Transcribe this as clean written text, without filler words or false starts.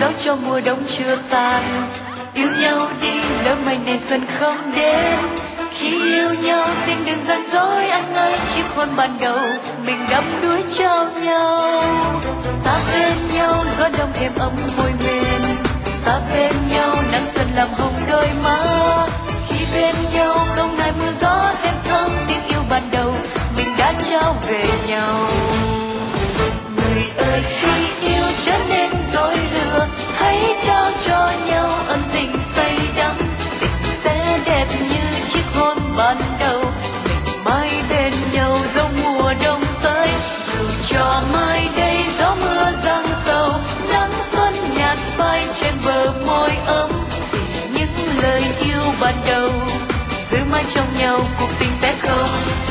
dấu cho mùa đông chưa tàn. Yêu nhau đi lỡ mai này xuân không đến, khi yêu nhau xin đừng gian dối anh ơi, chiếc hôn ban đầu mình đắm đuối cho nhau. Ta bên nhau gió đông êm ấm môi mềm, ta bên nhau nắng xuân làm hồng đôi má. Khi bên nhau không ngại mưa gió thêm thơm tiếng yêu ban đầu mình đã trao về nhau. Người ơi khi yêu trở nên dối lừa, hãy trao cho nhau ân tình say đắm, tình sẽ đẹp như chiếc hôn ban đầu. Mình mãi bên nhau dẫu mùa đông tới, dù cho mai đây gió mưa giăng sầu, nắng xuân nhạt phai trên bờ môi ấm, vì những lời yêu ban đầu giữ mãi trong nhau cuộc tình sẽ không